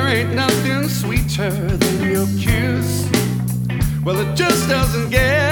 ain't nothing sweeter than your kiss. Well, it just doesn't get